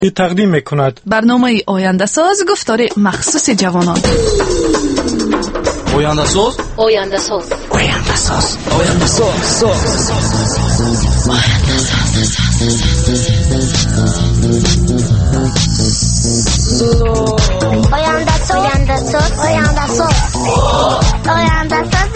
تقدیم میکند برنامه آینده ساز گفتار مخصوص جوانان. آینده ساز آینده ساز آینده ساز آینده ساز آینده ساز آینده ساز آینده ساز آینده ساز.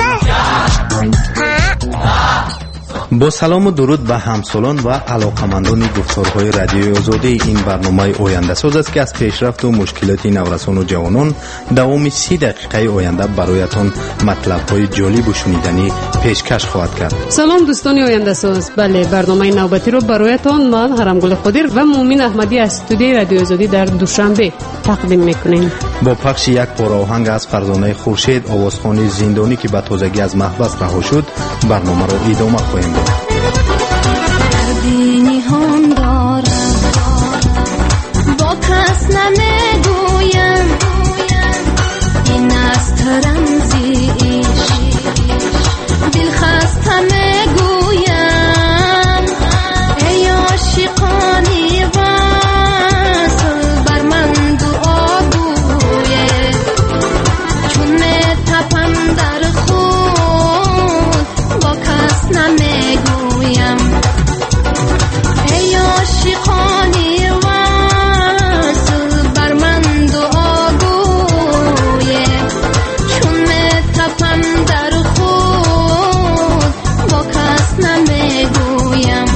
با سلام و درود به همسالان و علاقمندان گفتارهای رادیوی آزادی، این برنامه آینده ساز است که از پیشرفت و مشکلات نورسان و جوانان دوام 30 دقیقه آینده برایتان مطلب‌های جالب و شنیدنی پیشکش خواهد کرد. سلام دوستان آینده ساز. بله، برنامه نوبتی رو برایتان من هرمگل خدیر و مومن احمدی از استودیوی رادیو آزادی در دوشنبه تقدیم میکنیم. با پخش یک پاره آهنگ از فرزانه خورشید، آوازخوان زندانی که به تازگی از محبس رها شد، برنامه را ادامه خواهیم داد. دردی هم دارم با کس نمیگویم، این است رمزی دل خسته میگویم، ای عاشقانی وصل بر من دعا گویه، چون میتپم در خود با کس نمیگویم، ای عاشقانی وصل بر من دعا گویه، چون میتپم در خود با کس نمیگویم.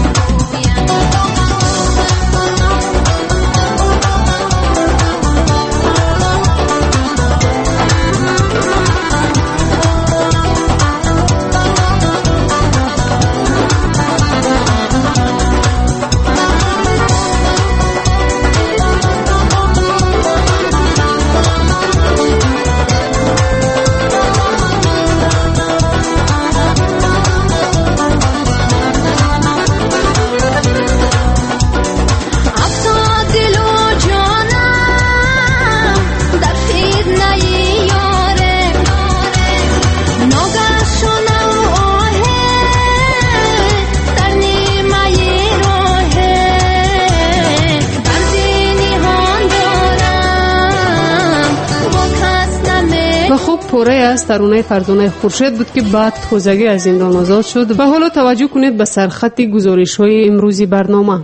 پوره از ترانه فرزانه خورشید بود که بعد تازگی از زندان آزاد شد. و حالا توجه کنید به سرخط گزارش‌های امروزی برنامه.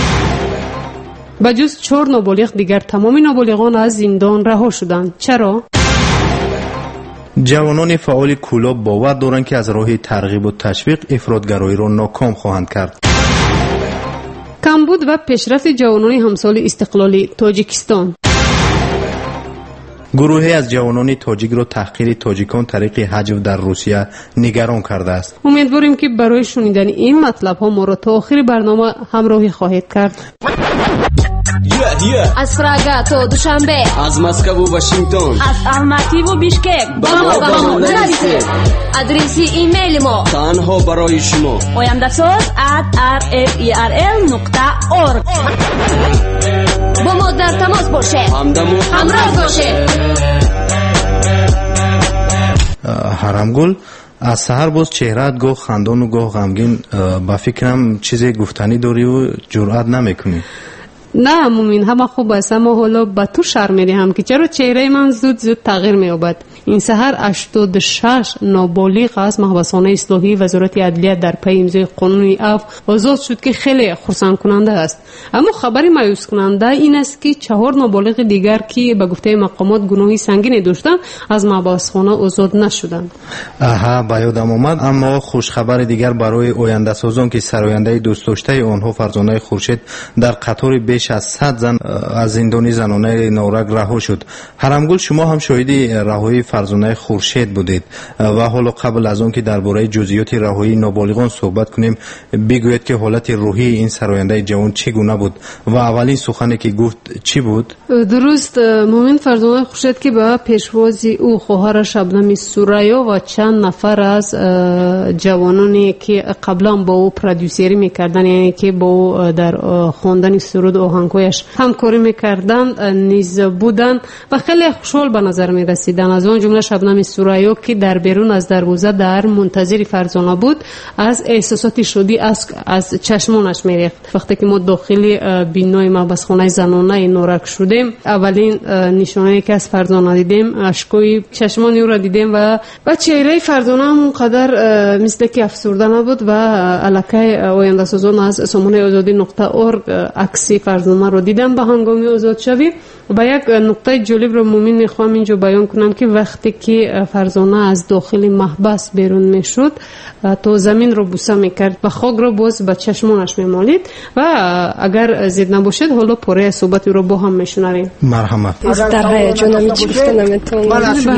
بجز 4 نابالغ دیگر تمام نابالغان از زندان رها شدند. چرا؟ جوانان فعال کولاب باور دارند که از راه ترغیب و تشویق افراطگرایی را ناکام خواهند کرد. کمبود و پیشرفت جوانان همسال استقلالی تاجیکستان. گروهی از جوانان تاجیک را تحقیر تاجیکان طریق حجو در روسیه نگران کرده است. امیدواریم که برای شنیدن این مطلب ها ما را تا آخر برنامه همراهی خواهید کرد. از پراگ تا دوشنبه، از مسکو و واشنگتن، از الماتی و بیشکک با ما نرسید. آدرس ایمیل ما تنها برای شما oyandasaz@rferl.org. با ما در تماس باشه، همراه باشه. هرمگل، از سحر باز چهرهت گاه خندان و گاه غمگین، با فکرم چیزی گفتنی داری و جرأت نمیکنی. نه مومین، همه خوب است، اما حالا به تو شرمیدی هم که چرا چهره من زود تغییر می‌یابد. این سحر 86 نابالغ از محبسخانه اصلاحی وزارت عدلیه در پی امضای قانون عفو آزاد شد که خیلی خرسند کننده است. اما خبری مایوس کننده این است که 4 نابالغ دیگر که به گفته مقامات گناهی سنگینی داشتند از محبسخانه آزاد نشدند. به یادم آمد. اما خوش خبر دیگر برای آینده سازان که سراینده دوست داشته آنها فرزانه خورشید در قطار بیش از 100 زن از زندان زنانه نارنج رها شد. هرمگل، شما هم شاهدی رهایی فرزانه خورشید بودید و حالا قبل از آن که درباره جزئیات رهایی نابالغان صحبت کنیم، بگویید که حالت روحی این سراینده جوان چگونه بود و اولین سخنی که گفت چی بود؟ درست مومن، فرزانه خورشید که به پیشوازی او خواهر شبنم سوریا و چند نفر از جوانانی که قبلا با او پرودوسری میکردن، یعنی که با او در خواندن سرود و هماهنگ‌هایش همکاری می‌کردند نیز بودند و خیلی خوشحال به نظر می‌رسیدند. از آن جمله شبنم سورایو که در بیرون از دروازه در منتظر فرزانه بود از احساسات شادی از چشمانش می‌ریخت. وقتی که ما داخل بینای محبسخانه زنانه نورک شدیم اولین نشانه‌ای که از فرزانه دیدیم اشکای چشمان او را دیدیم و چهره فرزانه هم اونقدر مثل که افسرده نبود و الکه آینده سازان از سامانه azadi.org عکس فرزانه را دیدم. به هنگام آزاد شوی و یک نقطه جالب را مومن میخوام اینجا بیان کنم که وقتی که فرزانه از داخل محبس بیرون میشد تو زمین را بوسه میکرد و خاک را باز به چشمانش میمالید و اگر زید نباشد حالا پاره صحبت را با هم میشنویم. مرحمت. در هیجانم چی گفتن نمیتونم.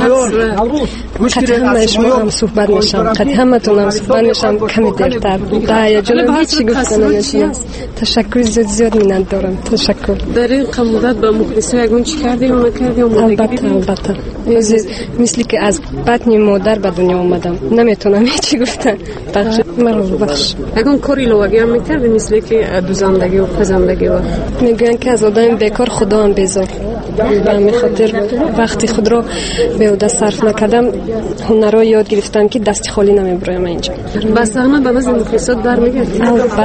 قطعا همه شما هم صحبت میشم. قطعا همتون هم صحبت میشم کمی دیرتر. در هیجانم چی گفتن نمیتونم. تشکر زیاد منت دارم. تشکر. در این مدت با مخلصی اگون چی کردی یا نکردی؟ البته. مثل که از بطن مادر به دنیا آمدم. نمیتونم چی گفتن. بخش. اگون کاری لوگی هم میکردی مثل که دوزندگی و پزندگی و میگن که از آدم بیکار خدا هم بیزار. به همین خاطر وقتی خود را به عهده صرف نکردم هنرها یاد گرفتم که دست خالی نمیبرایم اینجا. بس همه به نظر مخلصات در میگردی؟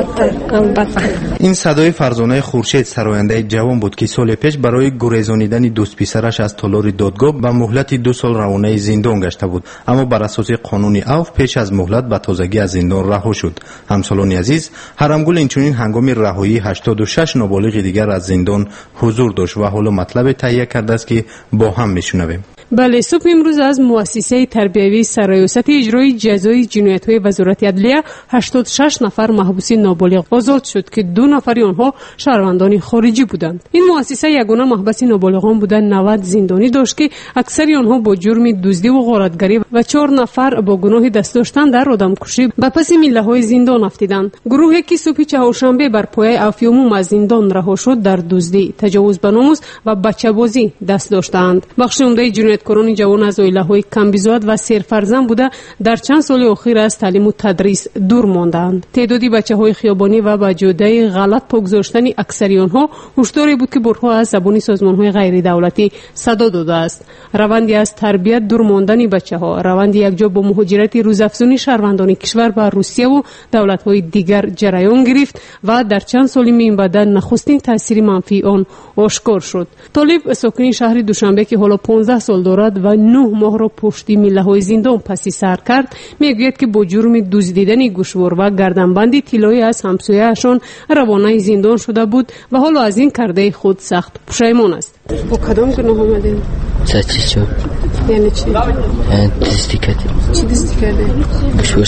البته. این صدای فرزانه خورشید سراینده جوان بود که سال پیش برای گریزانیدن دوست پسرش از تالار دادگاه به مهلت 2 سال روانه زندان گشته بود، اما بر اساس قانون عفو پیش از مهلت به تازگی از زندان رها شد. همسالان عزیز، هرمگل اینچنین هنگام رهایی 86 نابالغ دیگر از زندان حضور داشت و حالا مطلب تهیه کرده است که با هم میشنویم. بله، صبح امروز از مؤسسه تربیوی سرایوست اجرای جزای جنایت‌های وزارت عدلیه 86 نفر محبوس نابالغ آزاد شد که 2 نفر آنها شهروندان خارجی بودند. این مؤسسه یگانه محبس نابالغان بودند. 90 زندانی داشت که اکثر آنها با جرم دزدی و غارتگری و 4 نفر با گناه دست داشتن در آدمکشی به پس میله‌های زندان افتیدند. گروهی که صبح چهارشنبه بر پایه عفو عموم از زندان رها شد در دزدی، تجاوز به ناموس و بچه‌بازی دست داشتند. بخش عمده جنایتکاران جوان از عائله‌های کمبیزاد و سرفرزند بوده در چند سال اخیر از تعلیم و تدریس دور ماندند. تعدادی بچه‌های خیابانی و با جوده غلط پاگذاشتن اکثری آنها هشداری بود که برها از زبان سازمان‌های غیر دولتی صدا داده است. روندی از تربیت دور ماندن بچه‌ها، روندی یکجا با مهاجرت روزافزونی شهروندان کشور به روسیه و دولت‌های دیگر جریان گرفت و در چند سال این بعد نخستین تاثیر منفی آن آشکار شد. طالب ساکن شهر دوشنبه که حالا 15 سال دارد و 9 ماه را پشت میله‌های زندان پسی سر کرد، میگوید که با جرم دزدیدن گوشوار و گردنبندی طلایی از همسایه‌شان روانه زندان شده بود و حالا از این کرده خود سخت پشیمان است. با کدام گناه آمدین؟ چی؟ یعنی چی؟ دزدی کردیم. چی دزدی کردین؟ گوشوار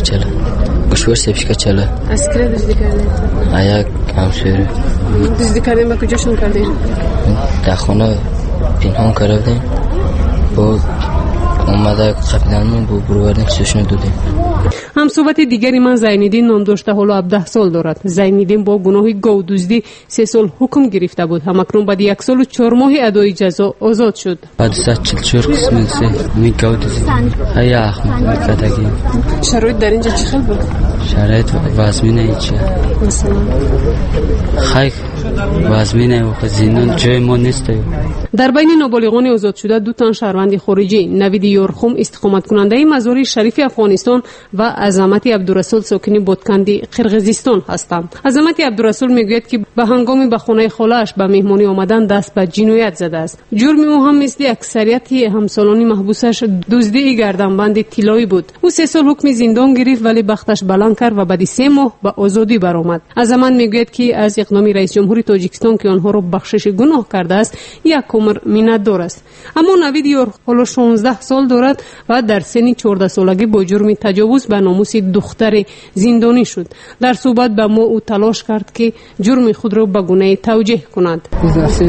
سفشکه چلا. از کی دزدی کردین؟ آیا همسایه. دزدی کردین با کجاشون کردین؟ در خانه پنهان کردیم. با اومده قبلنمون با بروردن کسیشون دادیم. هم صحبت دیگری من زینالدین نام داشته، حالا 17 سال دارد. زینالدین با گناه گاو دزدی 3 سال حکم گرفته بود. همکنون بعد 1 سال و 4 ماه ادای جزا آزاد شد. بعد 144 قسمت سه می گاو دزدی. هیا احمد کتگی. شرایط در اینجا چه خیلی بود؟ شرایط وزمینه ایچه. مثلا خیلی وزمینه و زندان جای ما نیست. در بین نابالغان آزاد شده 2 تن شهروند خارجی، نوید یورخم استقامت کننده مزار شریف افغانستان و عظمت عبدالرسول ساکن بادکندی قرقیزستان هستند. عظمت عبدالرسول میگوید که به هنگامی به خانه خاله‌اش به مهمانی آمدن دست به جنایت زده است. جرم او هم مثل اکثریت همسالان محبوسش دزدی گردنبند طلایی بود. او 3 سال حکم زندان گرفت ولی بختش بلند کرد و بعد 3 ماه به آزادی برآمد. عظمت میگوید که از اقدام رئیس جمهوری تاجیکستان که آنها را بخشش گناه کرده است یک عمر میندار است. اما نوید یورخم 16 سال دارد و در سن 14 سالگی با جرم تجاوز به ناموس دختر زندانی شد. در صحبت به ما او تلاش کرد که جرم خود را به گونه توجیه کند.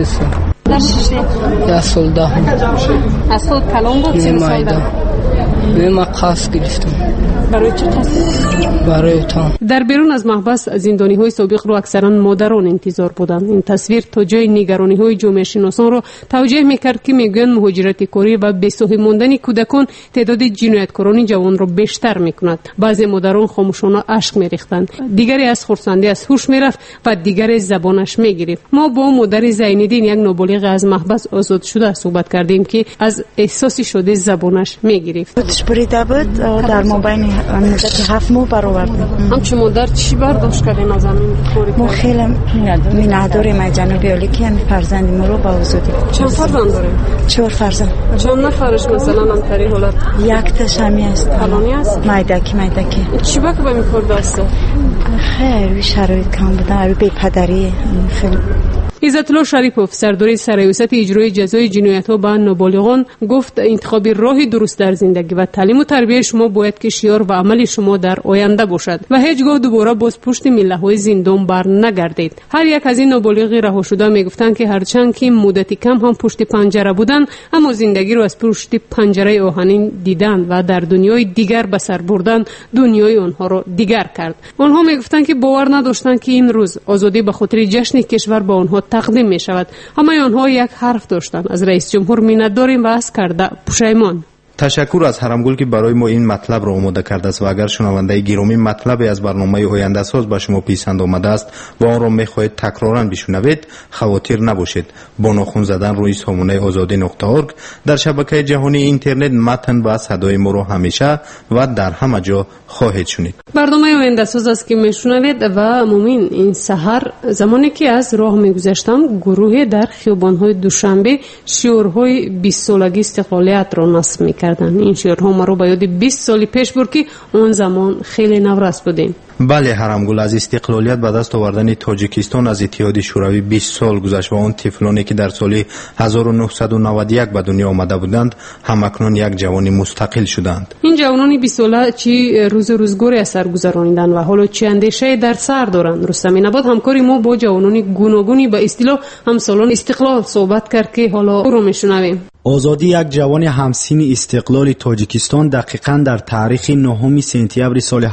یا سال 10 از خود کلام بود 3 سال من قصد گرفتم. برای چه قصد؟ برای اتهام. در بیرون از محبس زندانی‌های سابق رو اکثرا مادران انتظار بودند. این تصویر تا جای نگرانی‌های جامعه شناسان را توجیه می‌کرد که میگویند مهاجرت کاری و بی‌صحبه ماندن کودکان تعداد جنایتکاران جوان را بیشتر می‌کند. بعضی مادران خاموشانه اشک می‌ریختند، دیگری از خرسندی از هوش می‌رفت و دیگری زبانش می‌گرفت. ما با مادر زین‌الدین یک نابالغ از محبس آزاد شده صحبت کردیم که از احساس شده زبانش می‌گرفت. خودش بریده بود، در مابین مدت 7 ماه برآورد. همچون مادر چی برداشت کردیم از همین کاری؟ ما خیلی می‌نداریم جناب عالی که همین فرزند ما رو با آزادی. چند فرزند داریم؟ 4 فرزند. چند نفرش مثلا هم تری حالت؟ یک تاش همی است. کلانی است؟ میدکی. چی باید به میکر دسته؟ خیلی شرایط کم بودن، بی پدری خیلی. عزت الله شریفوف سردار سرایوست اجرای جزای جنایت‌ها به نابالغان گفت انتخاب راه درست در زندگی و تعلیم و تربیت شما باید که شعار و عمل شما در آینده باشد و هیچگاه دوباره باز پشت میله‌های زندان بر نگردید. هر یک از این نابالغ رها شده میگفتند که هرچند که مدتی کم هم پشت پنجره بودند اما زندگی رو از پشت پنجره آهنین دیدن و در دنیای دیگر به سر بردن دنیای آنها را دیگر کرد. آنها میگفتند که باور نداشتند که این روز آزادی به خاطر جشن کشور به آنها تقدیم می شود. همه آنها یک حرف داشتند: از رئیس جمهور می‌نت داریم و از کرده پشیمان. تشکر از حرمگل که برای ما این مطلب را آماده کرده است و اگر شنونده گرامی مطلبی از برنامه آینده ساز به شما پسند آمده است و آن را می‌خواهید تکرارا بشنوید، خواطر نباشید. با ناخن زدن روی سامانه azadi.org در شبکه جهانی اینترنت متن و صدای ما را همیشه و در همه جا خواهید شنید. برنامه آینده ساز است که میشنوید و مومین این سحر زمانی که از راه میگذشتم گروه در خیابان‌های دوشنبه شعارهای 20 سالگی استقلالیت را نصب می‌کردند. این شعارها ما رو به یاد 20 سال پیش برد که اون زمان خیلی نورس بودیم. بله حرمگل، از استقلالیت به دست آوردن تاجیکستان از اتحاد شوروی 20 سال گذشت و آن طفلانی که در سال 1991 به دنیا آمده بودند همکنون یک جوان مستقل شدند. این جوانان 20 ساله چی روز روزگاری از سر گذراندند و حالا چه اندیشه در سر دارند؟ رستم نبات همکاری ما با جوانان گوناگونی به اصطلاح همسالان استقلال صحبت کرد که حالا رو میشنویم. آزادی یک جوان همسین استقلال تاجیکستان دقیقاً در تاریخ 9 سپتامبر سال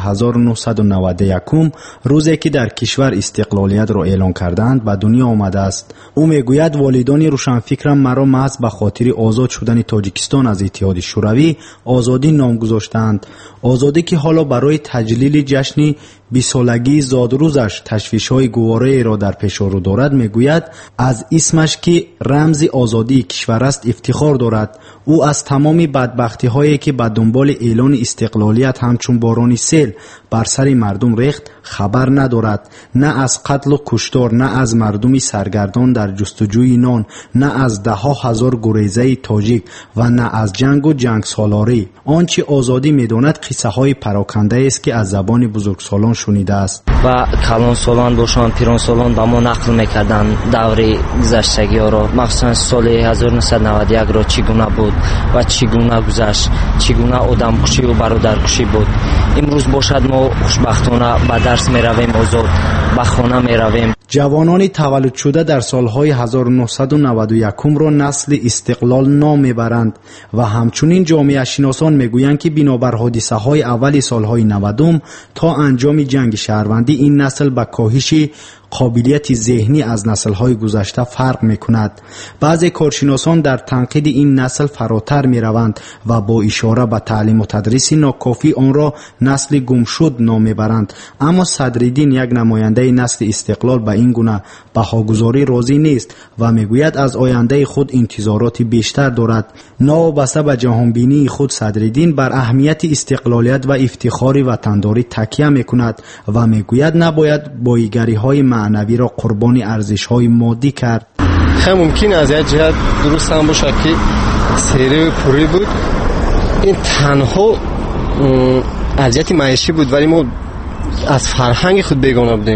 1991 روزی که در کشور استقلالیت را اعلان کردند به دنیا آمده است. او میگوید والدان روشنفکرم مرا محض به خاطر آزاد شدن تاجیکستان از اتحاد شوروی آزادی نام گذاشتند. آزادی که حالا برای تجلیل جشن 20 سالگی زادروزش تشویش‌های گواره را در پیش رو دارد. میگوید از اسمش که رمز آزادی کشور است افتخار دارد. او از تمام بدبختی‌هایی که به دنبال اعلان استقلالیت همچون باران سیل بر سر مردم ریخت خبر ندارد. نه از قتل و کشتار، نه از مردمی سرگردان در جستجوی نان، نه از 10,000 گریزه تاجیک و نه از جنگ و جنگ سالاری. آنچه آزادی می‌داند قصه‌های پراکنده است که از زبان بزرگسالان شنیده است. و کلان سالان باشند، پیران سالان به ما نقل می‌کردند دوره گذشتگی را، مخصوصا سال 1991 را چگونه بود و چگونه گذشت، چگونه آدم کشی و برادر کشی بود. امروز باشد ما خوشبختانه به درس می‌رویم، آزاد به خانه می‌رویم. جوانان تولد شده در سالهای 1991 را نسل استقلال نام میبرند و همچنین جامعه شناسان میگویند که بنابر حادثه های اول سالهای 90 تا انجام جنگ شهروندی این نسل به کاهش قابلیت ذهنی از نسل‌های گذشته فرق می‌کند. بعضی کارشناسان در تنقید این نسل فراتر می‌روند و با اشاره به تعلیم و تدریس ناکافی آن را نسل گمشد نام می‌برند. اما صدرالدین یک نماینده نسل استقلال به این گونه بهاگذاری راضی نیست و میگوید از آینده خود انتظارات بیشتر دارد. نوابسته به جهانبینی خود صدرالدین بر اهمیت استقلالیت و افتخار وطنداری تکیه می‌کند و میگوید نباید بایگری‌های معنوی را قربانی ارزش‌های مادی کرد. خیلی ممکن از یک جهت درست هم باشه که سری پوری بود، این تنها ارزیت معیشی بود، ولی ما از فرهنگ خود بیگانه بودیم.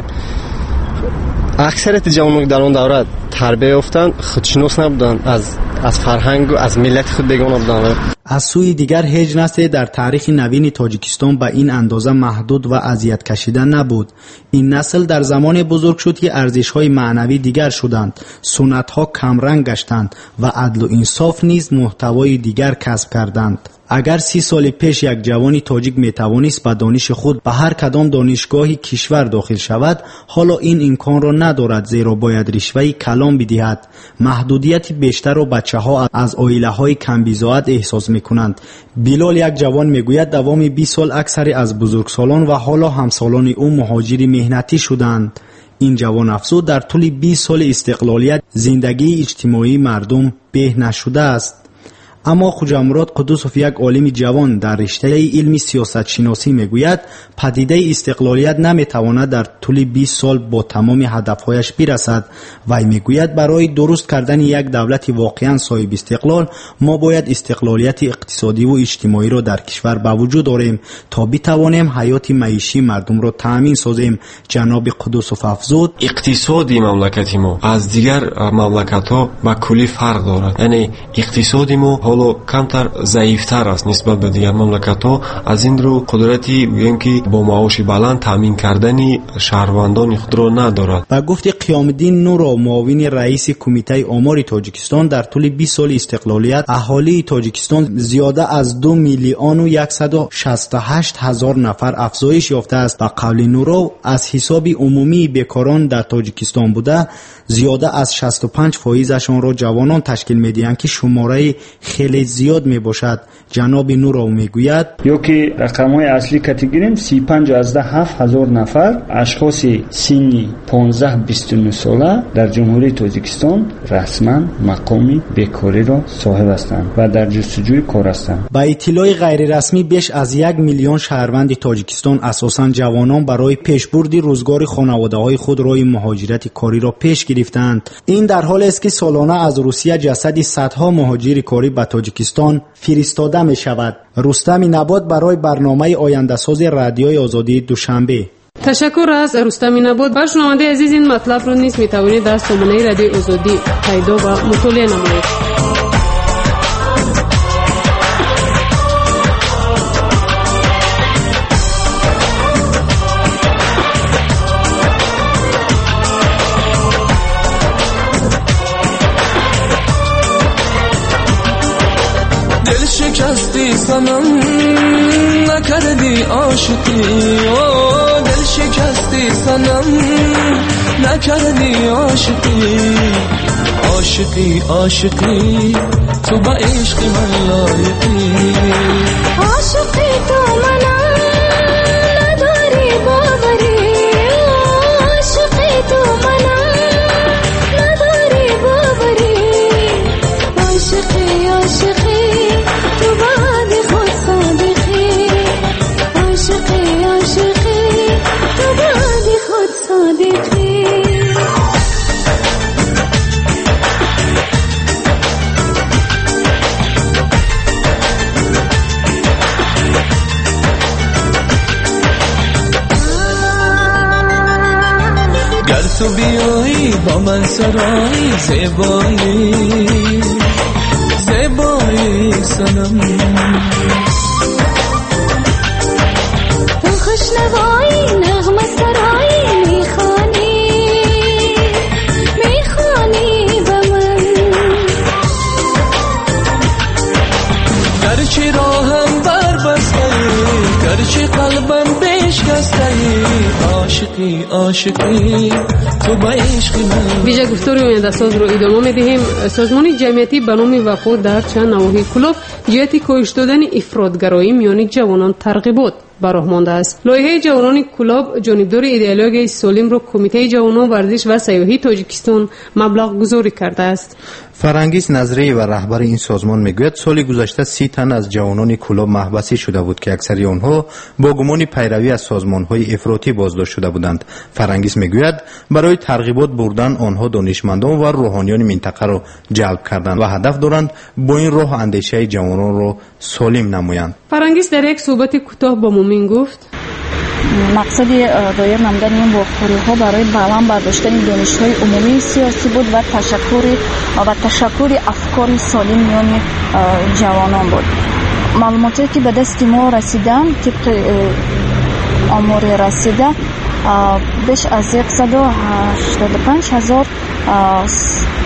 اکثریت جوانان در آن دوره تربیت یافتند، خودشناس نبودند، از فرهنگ و از ملت خود بیگانه بودند. از سوی دیگر هیچ نسل در تاریخ نوین تاجیکستان به این اندازه محدود و اذیت کشیده نبود. این نسل در زمان بزرگ شد که ارزش‌های معنوی دیگر شدند، سنت‌ها کمرنگ گشتند و عدل و انصاف نیز محتوای دیگر کسب کردند. اگر 30 سال پیش یک جوان تاجیک میتوانست با دانش خود به هر کدام دانشگاه کشور داخل شود، حالا این امکان را ندارد، زیرا باید رشوه کلان بدهد. محدودیت بیشتر را بچه‌ها از عائله‌های کم بضاعت احساس می‌کنند. بلال یک جوان میگوید دوام 20 سال اکثر از بزرگسالان و حالا همسالان او مهاجر مهنتی شدند. این جوان افزود در طول 20 سال استقلالیت زندگی اجتماعی مردم به نشده است. اما خواجه مراد قدوسوف، یک عالم جوان در رشته علم سیاست شناسی، میگوید پدیده استقلالیت نمیتواند در طول 20 سال با تمام هدفهایش برسد. وی میگوید برای درست کردن یک دولت واقعا صاحب استقلال ما باید استقلالیت اقتصادی و اجتماعی را در کشور به وجود آوریم تا بتوانیم حیات معیشی مردم را تامین سازیم. جناب قدوسوف افزود اقتصادی مملکت ما از دیگر مملکت‌ها با کلی فرق دارد. یعنی اقتصاد ما حالا کمتر ضعیفتر است نسبت به دیگر مملکت‌ها. از این رو قدرتی بگیم که با معاش بلند تامین کردن شهروندان خود را ندارد. با گفت قیام الدین نورو، معاون رئیس کمیته آمار تاجیکستان، در طول 20 سال استقلالیت اهالی تاجیکستان زیاده از 2,168,000 نفر افزایش یافته است. با قول نورو از حساب عمومی بیکاران در تاجیکستان بوده زیاده از 65%شان را جوانان تشکیل می‌دهند که شماره خیلی زیاد میباشد. جناب نورو میگوید یا که رقم‌های اصلی که گیریم 35,700 نفر اشخاص سنی 15-29 ساله در جمهوری تاجیکستان رسما مقام بیکاری را صاحب هستند و در جستجوی کار هستند. با اطلاع غیر رسمی بیش از 1 میلیون شهروند تاجیکستان اساساً جوانان برای پیشبرد روزگار خانواده‌های خود راه مهاجرت کاری را پیش گرفتند. این در حالی است که سالانه از روسیه جسد صدها مهاجر کاری به تاجیکستان فرستاده می شود. رستم نبات برای برنامه آینده ساز رادیوی آزادی دوشنبه. تشکر از رستم نبات. با شنونده عزیز این مطلب را نیز می توانید در سامانه رادیوی آزادی پیدا و مطالعه نمایید. شکستی سنم نکردی عاشقی، دل شکستی سنم نکردی عاشقی، عاشقی عاشقی تو با عشق من لایقی، عاشقی تو منم نداری باوری، عاشقی تو منم نداری باوری، عاشقی عاشقی گر تو بیایی با من سرایی زیبایی زیبایی سنم، تو خوشنوایی نغمه سرایی میخوانی به من، گرچه راهم بربسته گرچه قلبم بشکسته، عاشقی عاشقی تو با عشق من. ویژه گفتار آینده ساز رو ادامه میدهیم. سازمان جمعیتی به نام وفا در چند نواحی کلوب جهت کاهش دادن افراطگرایی میان جوانان ترغیبات براه مانده است. لایحه جوانان کلاب جانبدار ایدئولوژی سالم را کمیته جوانان ورزش و سیاحی تاجیکستان مبلغ گذاری کرده است. فرانگیز نظری و رهبر این سازمان میگوید سال گذشته 30 تن از جوانان کلاب محبوس شده بود که اکثر آنها با گمان پیروی از سازمان‌های افراطی بازداشت شده بودند. فرانگیز میگوید برای ترغیبات بردن آنها دانشمندان و روحانیان منطقه را جلب کردند و هدف دارند با این راه اندیشه جوانان را سالم نمایند. فرانگیز در یک صحبت کوتاه با مومین گفت مقصد دایر نمودن این واقعی‌ها برای بلند برداشتن دانش‌های عمومی سیاسی بود و تشکر افکار سالم میان جوانان بود. معلوماتی که به دست ما رسیدن طبق آمار رسیده بیش از 185,000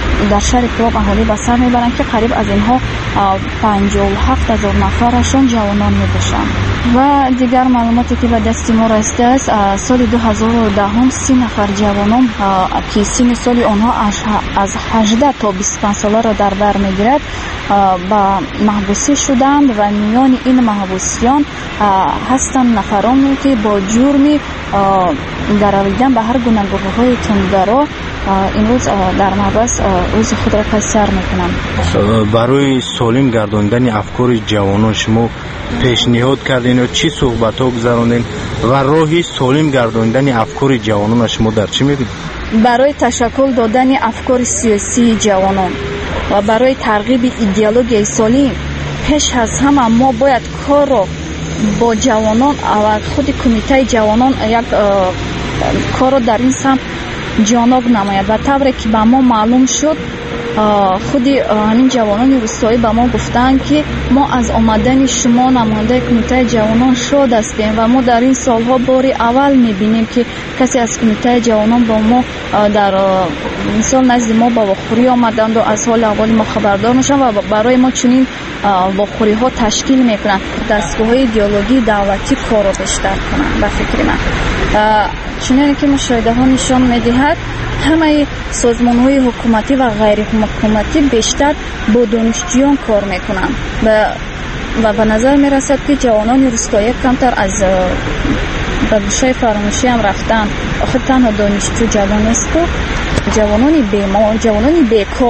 дар шаҳри Кӯлоб аҳолӣ ба сар мебаранд ки қариб аз инҳо 57,000 нафарашон ҷавонон мебошанд. ва дигар маълумоте ки ба дасти мо расидааст, соли 2010 30 нафар ҷавонон ки синни соли онҳо аз 18 то 25 соларо дар бар мегирад ба маҳбусӣ шуданд ва миёни ин маҳбусиён ҳастанд нафароне ки бо ҷурми гаравидан ба ҳар гуна гуҳоҳои тунгаро имрӯз дар маҳбас рӯзи худро пайсар мекунанд. барои солим гардондани афкори ҷавонон шумо пешниҳод кардин ё чӣ суҳбатҳо гузарондин ва роҳи солим гардондани афкори ҷавонон шумо дар чӣ мебинед? барои ташаккул додани афкори сиёсии ҷавонон ва барои тарғиби идеологияи солим пеш аз ҳама мо бояд корро бо ҷавонон ва худи кумитаи ҷавонон як корро дар ин самт ҷоноб намояд. ва тавре ки ба мо маълум шуд, худи ҳамин ҷавонони рӯстоӣ ба мо гуфтанд ки мо аз омадани шумо намояндаи кумитаи ҷавонон шод ҳастем ва мо дар ин солҳо бори аввал мебинем ки касе аз кумитаи ҷавонон бо мо дар мисол назди мо ба вохӯрӣ омаданду аз ҳоли аҳволи мо хабардор мешаванд ва барои мо чунин вохӯриҳо ташкил мекунанд. дастгоҳҳои идеологии давлатӣ корро бештар кунанд ба фикри ман. чуноне ки мушоҳидаҳо нишон медиҳад, ҳамаи созмонҳои ҳукуматӣ ва ғайриҳукуматӣ бештар бо донишҷӯён кор мекунанд ва ба назар мерасад ки ҷавонони рӯстоӣ камтар аз ба гӯшаи фаромӯшиам рафтан. охи танҳо донишҷӯ ҷавон несту, ҷавонони бемор, ҷавонони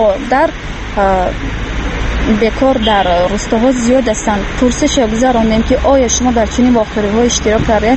бекор дар рӯстаҳо зиёд ҳастанд. пурсише гузарондем ки оё шумо дар чунин вохӯриҳо иштирок кардед?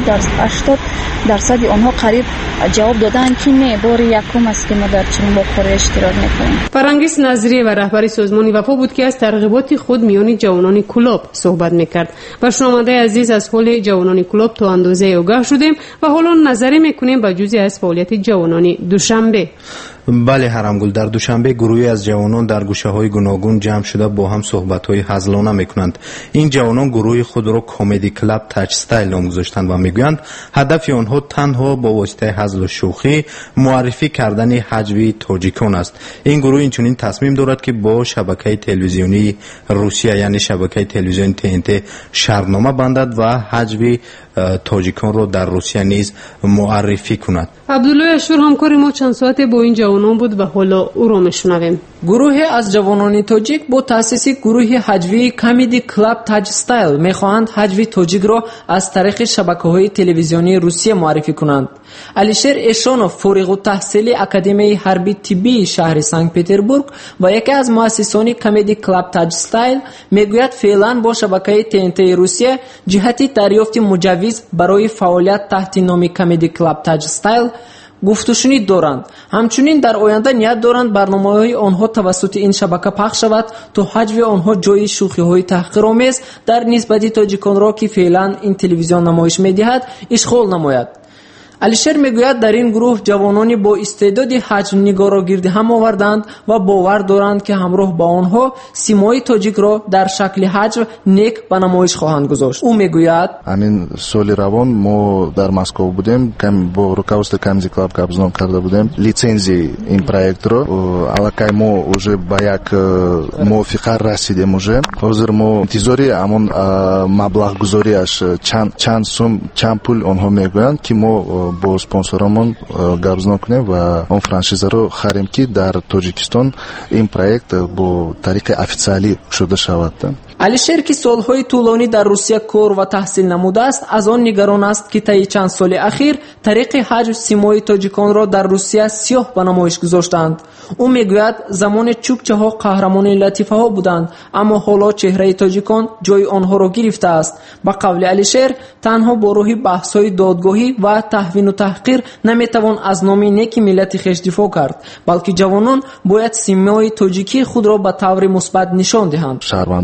80% онҳо қариб ҷавоб доданд ки не, бори якум аст ки мо дар чунин вохӯриҳо иштирок мекунем. фарангиз назриев ва раҳбари созмони вафо буд ки аз тарғиботи худ миёни ҷавонони Кӯлоб суҳбат мекард. ва шунавандаи азиз, аз ҳоли ҷавонони Кӯлоб то андозае огаҳ шудем ва ҳоло назарӣ мекунем ба ҷузе аз фаъолияти ҷавонони Душанбе. бале ҳарамгул, дар душанбе гурӯҳе аз ҷавонон дар гӯшаҳои гуногун ҷамъ шуда бо ҳам суҳбатҳои ҳазлона мекунанд. ин ҷавонон гурӯҳи худро комеди клаб тач стайл ном гузоштанд ва мегӯянд ҳадафи онҳо танҳо бо воситаи ҳазлу шӯхӣ муаррифӣ кардани ҳаҷви тоҷикон аст. ин гурӯҳ инчунин тасмим дорад ки бо шабакаи телевизионии русия, яъне шабакаи телевизиони ТНТ шартнома бандад ва ҳаҷви тоҷиконро дар русия низ муаррифӣ кунад. абдуллои ашур ҳамкори мо чанд соате бо ин ҷавонон буд ва ҳоло ӯро мешунавем. гурӯҳе аз ҷавонони тоҷик бо таъсиси гурӯҳи ҳаҷвии Comedy Club Taj Style мехоҳанд ҳаҷви тоҷикро аз тариқи шабакаҳои телевизионии Русия муаррифӣ кунанд. Алишер Эшонов, фориғутаҳсили Академияи ҳарбии тиббии шаҳри Санкт-Петербург ва яке аз муассисони Comedy Club Taj Style, мегӯяд феълан бо шабакаи ТНТ-и Русия ҷиҳати дарёфти муҷаввиз барои фаъолият таҳти номи Comedy Club Taj Style гуфтушунид доранд. ҳамчунин дар оянда ният доранд барномаҳои онҳо тавассути ин шабака пахш шавад, то ҳаҷви онҳо ҷои шӯхиҳои таҳқиромез дар нисбати тоҷиконро ки феълан ин телевизион намоиш медиҳад ишғол намояд. алишер мегӯяд дар ин гурӯҳ ҷавонони бо истеъдоди ҳаҷвнигорро гирди ҳам оварданд ва бовар доранд ки ҳамроҳ ба онҳо симои тоҷикро дар шакли ҳаҷв нек ба намоиш хоҳанд гузошт. ӯ мегӯяд: ҳамин соли равон мо дар Москва будем, бо руководствои Comedy Club қабзон карда будем лицензияи ин проектро. аллакай мо уже ба як мувофиқа расидем. уже ҳозир мо интизори ҳамон маблағгузориаш чанд сум, чанд пул онҳо мегӯянд ки мо бо спонсоромон гапзнон кунем ва он франшизаро харем ки дар Тоҷикистон ин проект бо тариқи официалӣ шуда шавад. алишер ки солҳои тӯлонӣ дар Русия кор ва таҳсил намудааст, аз он нигарон аст ки таи чанд соли ахир тариқи ҳаҷв симои тоҷиконро дар Русия сиёҳ ба намоиш гузоштанд. ӯ мегӯяд замоне чукчаҳо қаҳрамони латифаҳо буданд, аммо ҳоло чеҳраи тоҷикон ҷои онҳоро гирифтааст. ба қавли алишер, танҳо бо роҳи баҳсҳои додгоҳӣ ва таҳвину таҳқир наметавон аз номи неки миллати хеш дифоъ кард, балки ҷавонон бояд симои тоҷикии худро ба таври мусбат нишон диҳанд. шаҳрвандони мо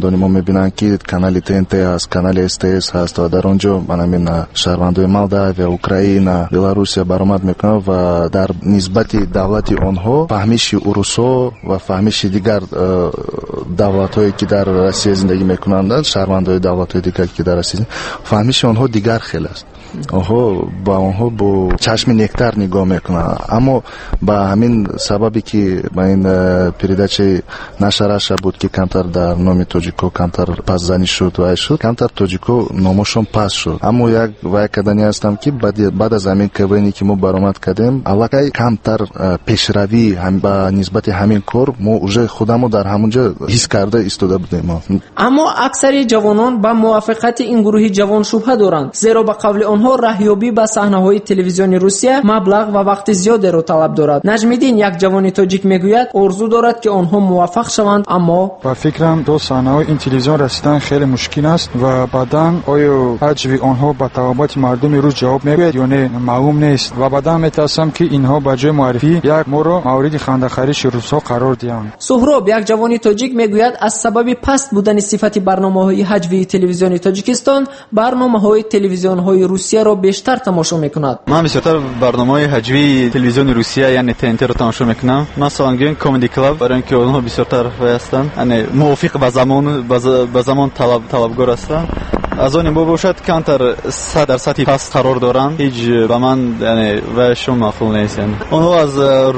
میبینن که کانال TNT هست، کانال STS هست و در اونجا من همین شهروندای مولداوی، اوکراین، بلاروسیا برآمد میکنه و در نسبت دولت آنها فهمیش اروسا و فهمیش دیگر دولت‌هایی که در روسیه زندگی میکنند، شهروندای دولت‌های دیگر که در روسیه فهمیش آنها دیگر خیلی است. آنها با چشم نکتر نگاه میکنن، اما با همین سببی که با این پریداچه نشرش بود که کمتر در نام توجیکو کمتر پس زنی شد و شد، کمتر توجیکو نامشون پس شد. اما یک کدنی هستم که بعد از همین کبینی که ما برآمد کردیم علاقه کمتر پیشروی با نسبت همین کار ما اوج خودمو در همونجا حس کرده ایستاده بودیم. اما اکثر جوانان با موافقت این گروه جوان شبهه دارند، زیرا به قول آنها راهیابی به صحنه‌های تلویزیونی روسیه مبلغ و وقت زیادی را طلب دارد. نجمیدین یک جوان تاجیک میگوید آرزو دارد که آنها موفق شوند، اما با فکرم دو صحنه‌های این تلویزیون رسیدن خیلی مشکل است و بعداً آیا حجم آنها با طلبات مردم روز جواب میگوید یا نه معلوم نیست و بعداً میترسم که اینها با جای معرفی یک مورد مورد خنده‌خوری روس‌ها قرار دهند. سهراب یک جوان تاجیک میگوید از سبب پست بودن صفت برنامه‌های حجوی تلویزیونی تاجیکستان برنامه‌های تلویزیون‌های روسیه را بیشتر تماشا میکند. من بیشتر برنامه‌های حجوی تلویزیون روسیه یعنی TNT را تماشا میکنم. مثلا گیم کمدی کلاب برای اینکه اونها بیشتر هستند، یعنی موافق به زمان طلبگار هستند. از آن باشد کمتر 100% پس قرار دارند، هیچ به من یعنی وشون مفهوم نیست. اونها از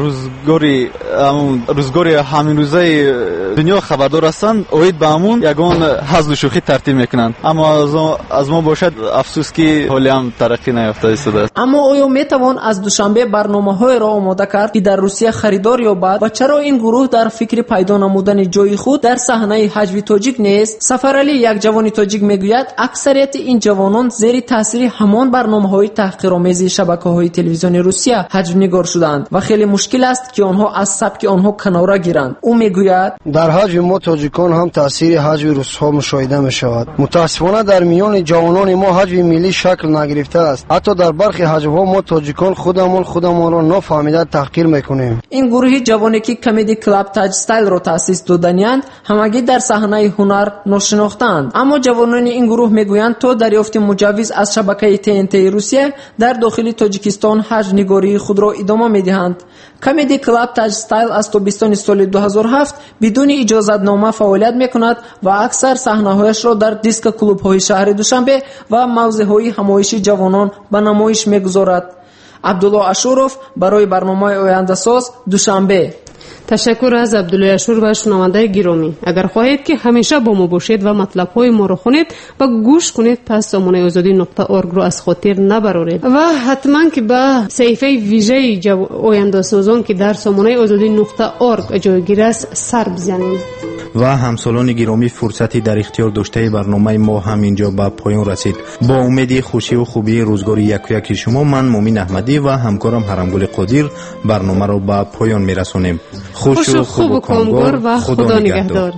روزگاری همین روزه دنیا خبردار هستند، اوید به همون یگان حزب شوخی ترتیب میکنند. اما از ما باشد افسوس که حالی هم ترقی نیافته است. اما آیا میتوان از دوشنبه برنامه‌های را آماده کرد که در روسیه خریدار یابد و چرا این گروه در فکر پیدا نمودن جای خود در صحنه حجوی تاجیک نیست؟ سفرعلی یک جوان تاجیک میگوید اکثریت این جوانان زیر تاثیر همان برنامه‌های تحقیرآمیز شبکه‌های تلویزیونی روسیه حجم‌نگار شدند و خیلی مشکل است که آنها از سبک آنها کناره گیرند. او میگوید در حجم ما تاجیکان هم تاثیر حجم روس‌ها مشاهده می‌شود. متأسفانه در میان جوانان ما حجم ملی شکل نگرفته است. حتی در برخی حجم‌ها ما تاجیکان خودمان را نفهمیده تحقیر می‌کنیم. این گروه جوانی که کمدی کلاب تاج استایل را تأسیس دادند همگی در صحنه هنر ناشناخته‌اند، اما جوانان این گروه میگویند تا دریافت مجوز از شبکه TNT روسیه در داخل تاجیکستان حجم‌نگاری خود را ادامه می‌دهند. کمدی کلاب تاج استایل از تابستان سال 2007 بدون اجازه‌نامه فعالیت می‌کند و اکثر صحنه‌هایش را در دیسک کلوب‌های شهر دوشنبه و موضع‌های همایشی جوانان به نمایش می‌گذارد. عبدالله اشورов برای برنامه آینده‌ساز دوشنبه. تشکر از عبدالله اشور و شنونده گرامی. اگر خواهید که همیشه با ما باشید و مطلب‌های ما را خوانید و گوش کنید، پس سامانه azadi.org را از خاطر نبرارید و حتما که به صفحه ویژه آینده سازان که در سامانه azadi.org جایگیر است سر بزنید. و همسالان گرامی، فرصتی در اختیار داشته برنامه ما هم اینجا به پایان رسید. با امید خوشی و خوبی روزگار یکی شما، من مومن احمدی و همکارم حرمگل قادر برنامه را به پایان میرسانیم. خوش و خوب و کامگار و خدا نگهدار.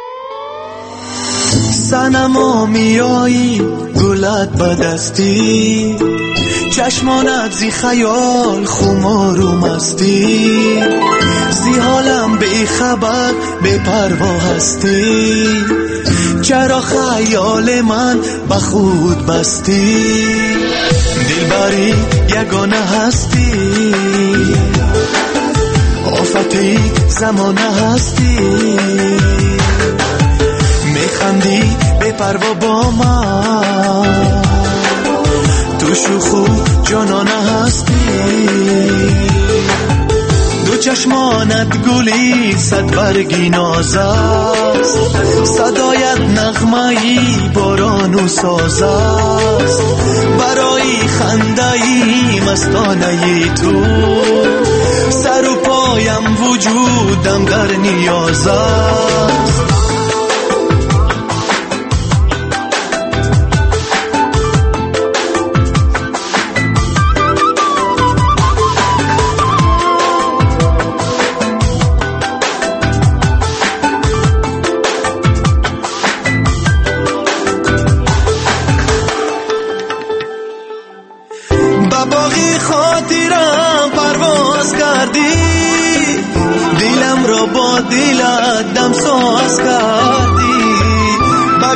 سنما میایی گلت بدستی، چشمانت زی خیال خمار و مستی، زی حالم بی خبر بی پروا هستی، چرا خیال من به خود بستی، دلبری یگانه هستی، آفتی زمانه هستی، میخندی بی پروا با من، تو شوخو جانانه هستی، دو چشمانت گلی صد برگی ناز است، صدایت نغمه‌ای باران و ساز است، برای خنده‌ای مستانه تو، سر و پایم وجودم در نیاز است. باقی خاطرم پرواز کردی، دلم را با دلت دم ساز کردی، به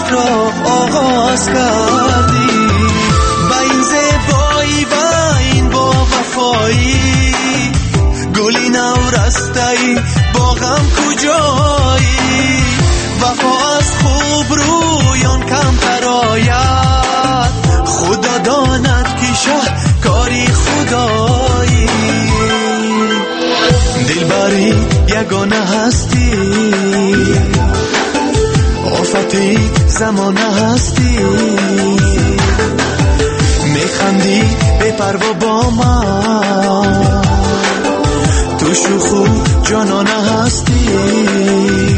را آغاز کردی، با این زیبایی و این با وفایی، گلی نو رسته‌ای باغم کجایی، وفا از خوب رویان کمتر آید، خدا داند که شهکاری خدایی. دلبری یگانه هستی، آفتی زمانه هستی، میخندی بے پروا با من، تو شوخ و جانانه هستی.